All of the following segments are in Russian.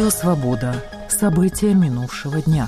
Радио «Свобода». События минувшего дня.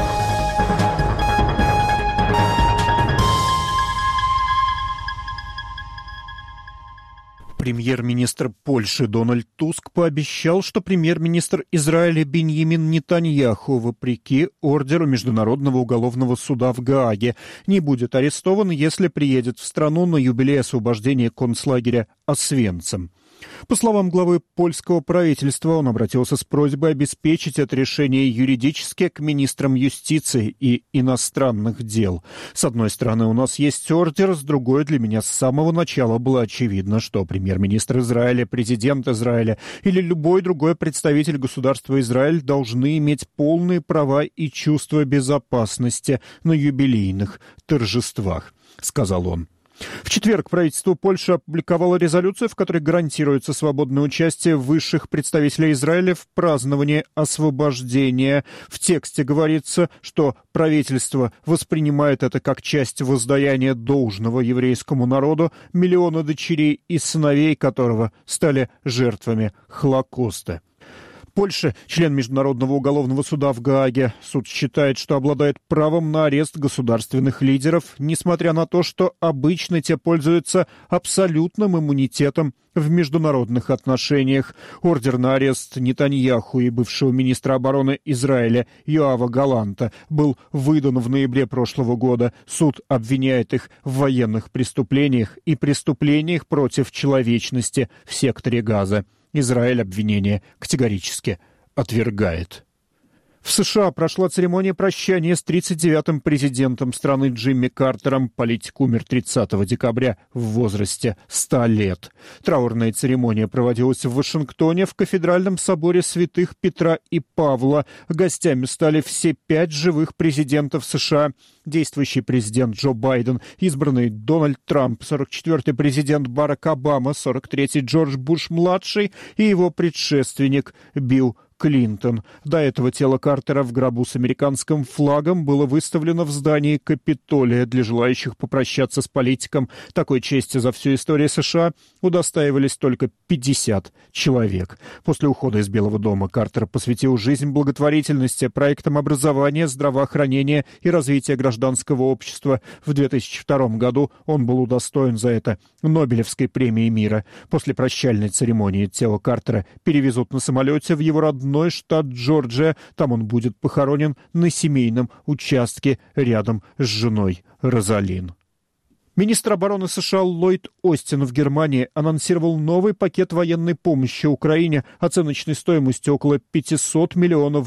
Премьер-министр Польши Дональд Туск пообещал, что премьер-министр Израиля Биньямин Нетаньяху, вопреки ордеру Международного уголовного суда в Гааге, не будет арестован, если приедет в страну на юбилей освобождения концлагеря Освенцим. По словам главы польского правительства, он обратился с просьбой обеспечить это решение юридически к министрам юстиции и иностранных дел. С одной стороны, у нас есть ордер, с другой, для меня с самого начала было очевидно, что премьер-министр Израиля, президент Израиля или любой другой представитель государства Израиль должны иметь полные права и чувство безопасности на юбилейных торжествах, сказал он. В четверг правительство Польши опубликовало резолюцию, в которой гарантируется свободное участие высших представителей Израиля в праздновании освобождения. В тексте говорится, что правительство воспринимает это как часть воздаяния должного еврейскому народу, миллиона дочерей и сыновей которого стали жертвами Холокоста. Польша, член Международного уголовного суда в Гааге. Суд считает, что обладает правом на арест государственных лидеров, несмотря на то, что обычно те пользуются абсолютным иммунитетом в международных отношениях. Ордер на арест Нетаньяху и бывшего министра обороны Израиля Йоава Галанта был выдан в ноябре прошлого года. Суд обвиняет их в военных преступлениях и преступлениях против человечности в секторе Газа. Израиль обвинение категорически отвергает. В США прошла церемония прощания с 39-м президентом страны Джимми Картером. Политик умер 30 декабря в возрасте 100 лет. Траурная церемония проводилась в Вашингтоне в кафедральном соборе святых Петра и Павла. Гостями стали все 5 живых президентов США. Действующий президент Джо Байден, избранный Дональд Трамп, 44-й президент Барак Обама, 43-й Джордж Буш-младший и его предшественник Билл Клинтон. До этого тело Картера в гробу с американским флагом было выставлено в здании Капитолия. Для желающих попрощаться с политиком такой чести за всю историю США удостаивались только 50 человек. После ухода из Белого дома Картер посвятил жизнь благотворительности, проектам образования, здравоохранения и развития гражданского общества. В 2002 году он был удостоен за это Нобелевской премии мира. После прощальной церемонии тело Картера перевезут на самолете в его родной штат Джорджия. Там он будет похоронен на семейном участке рядом с женой Розалин. Министр обороны США Ллойд Остин в Германии анонсировал новый пакет военной помощи Украине оценочной стоимостью около $500 миллионов.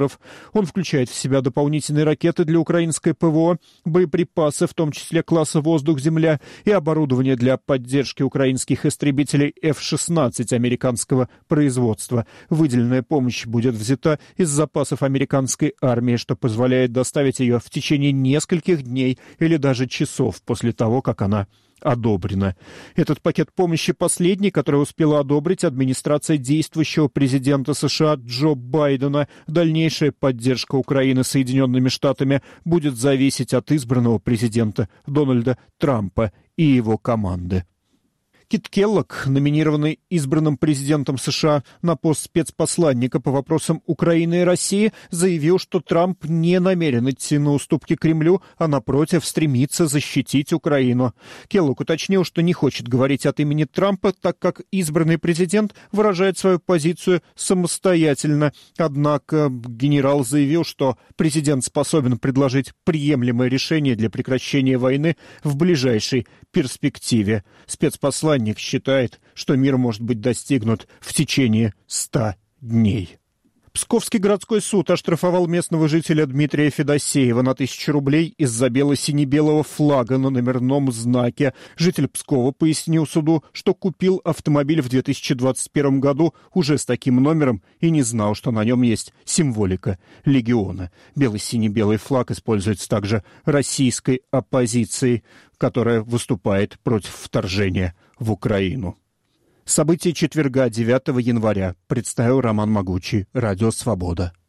Он включает в себя дополнительные ракеты для украинской ПВО, боеприпасы, в том числе класса «Воздух-Земля», и оборудование для поддержки украинских истребителей F-16 американского производства. Выделенная помощь будет взята из запасов американской армии, что позволяет доставить ее в течение нескольких дней или даже часов после того, как она одобрена. Этот пакет помощи последний, который успела одобрить администрация действующего президента США Джо Байдена. Дальнейшая поддержка Украины Соединенными Штатами будет зависеть от избранного президента Дональда Трампа и его команды. Кит Келлог, номинированный избранным президентом США на пост спецпосланника по вопросам Украины и России, заявил, что Трамп не намерен идти на уступки Кремлю, а, напротив, стремится защитить Украину. Келлог уточнил, что не хочет говорить от имени Трампа, так как избранный президент выражает свою позицию самостоятельно. Однако генерал заявил, что президент способен предложить приемлемое решение для прекращения войны в ближайшей перспективе. Спецпосланник считает, что мир может быть достигнут в течение 100 дней. Псковский городской суд оштрафовал местного жителя Дмитрия Федосеева на 1000 рублей из-за бело-сине-белого флага на номерном знаке. Житель Пскова пояснил суду, что купил автомобиль в 2021 году уже с таким номером и не знал, что на нем есть символика легиона. Бело-сине-белый флаг используется также российской оппозицией, которая выступает против вторжения в Украину. События четверга, 9 января, представил Роман Могучий, Радио «Свобода».